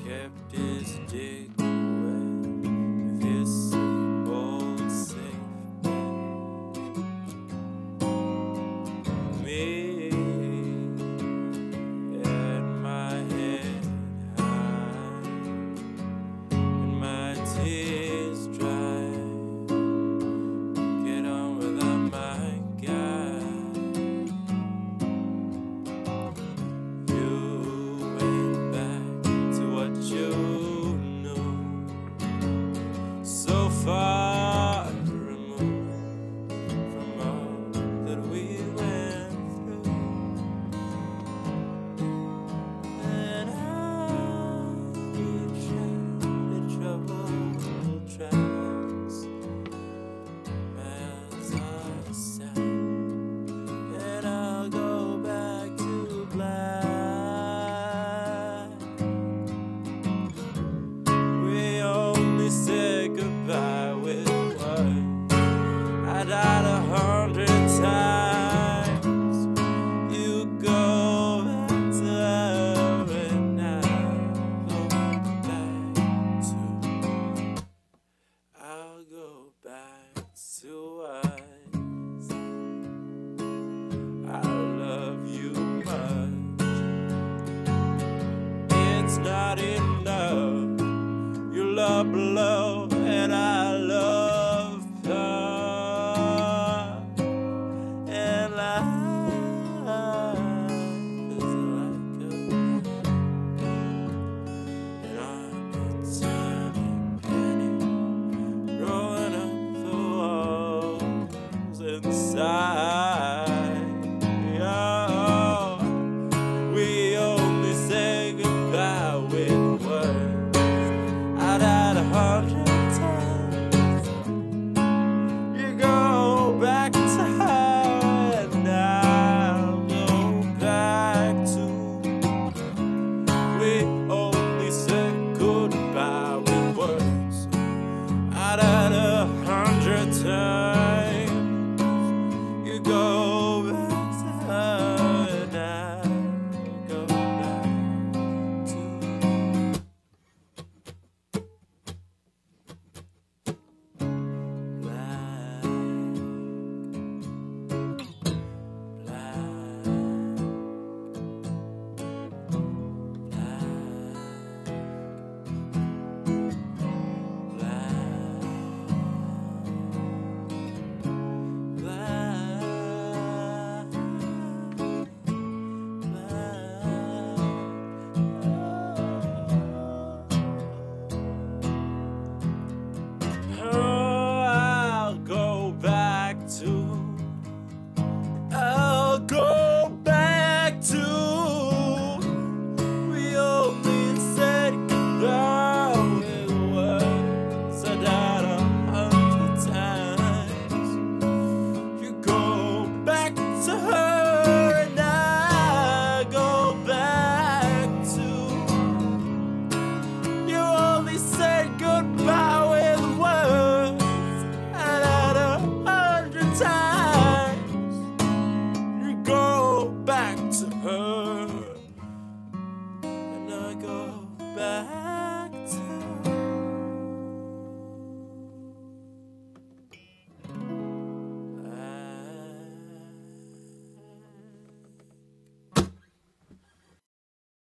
kept his dick away with his same old safe bet. Me and my head high and my tears dry. Get on without my guy. You went back to what you knew, so far removed from all that we went through. And how we traded troubled tracks as I sat, and I'll go back to black. We only said goodbye with words. I died 100 times. You go back to her, and I'll go back to us. I love you much. It's not enough. You love below, and I love her. And life is like a penny, and I'm a tiny penny rolling up the walls inside. Oh, we only say goodbye with words. I died 100 times. You go back to her, and I'll go back to. We only said goodbye with words. I died 100 times. You go back to her, and I'll go back to. Black, black, I'll go back to. We only said goodbye with words. I died 100 times. You go back to her, and I go back to. You only said goodbye with words. I died 100 times. You go back to her, and I go back.